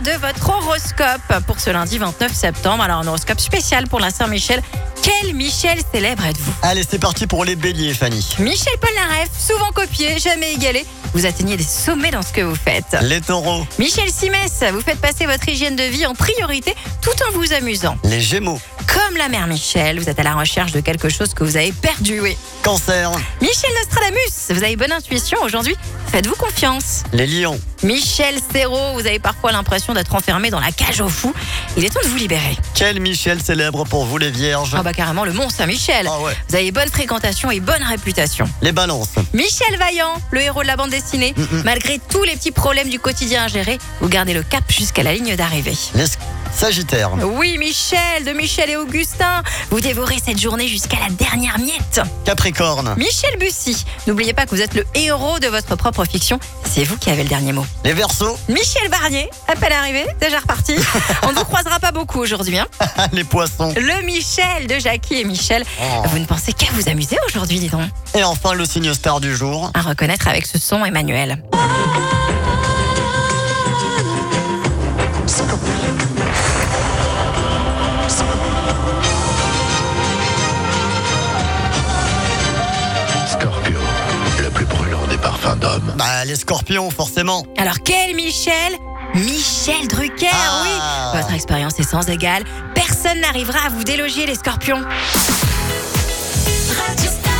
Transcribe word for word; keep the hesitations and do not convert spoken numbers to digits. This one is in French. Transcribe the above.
de votre horoscope pour ce lundi vingt-neuf septembre. Alors, un horoscope spécial pour la Saint-Michel. Quel Michel célèbre êtes-vous? Allez, c'est parti pour les béliers, Fanny. Michel Polnareff, souvent copié, jamais égalé. Vous atteignez des sommets dans ce que vous faites. Les taureaux. Michel Simès, vous faites passer votre hygiène de vie en priorité tout en vous amusant. Les gémeaux. Comme la mère Michel, vous êtes à la recherche de quelque chose que vous avez perdu, oui. Cancer. Michel Nostradamus, vous avez bonne intuition aujourd'hui, faites-vous confiance. Les lions. Michel Serrault, vous avez parfois l'impression d'être enfermé dans la cage aux fous. Il est temps de vous libérer. Quel Michel célèbre pour vous, les vierges? Ah bah carrément le Mont Saint-Michel. Ah ouais. Vous avez bonne fréquentation et bonne réputation. Les balances. Michel Vaillant, le héros de la bande dessinée. Mm-mm. Malgré tous les petits problèmes du quotidien à gérer, vous gardez le cap jusqu'à la ligne d'arrivée. Les sagittaires. Oui, Michel, de Michel et Augustin. Vous dévorez cette journée jusqu'à la dernière miette. Capricorne. Michel Bussy, n'oubliez pas que vous êtes le héros de votre propre fiction. C'est vous qui avez le dernier mot. Les verseaux. Michel Barnier, à peine arrivé, déjà reparti. On ne vous croisera pas beaucoup aujourd'hui. Hein. Les poissons. Le Michel de Jackie et Michel. Oh. Vous ne pensez qu'à vous amuser aujourd'hui, dis donc. Et enfin, le signe star du jour. À reconnaître avec ce son, Emmanuel. Scorpio, le plus brûlant des parfums d'homme. Bah, les scorpions, forcément. Alors, quel Michel? Michel Drucker, Ah. oui. Votre expérience est sans égale. Personne n'arrivera à vous déloger, les scorpions. Radio Star.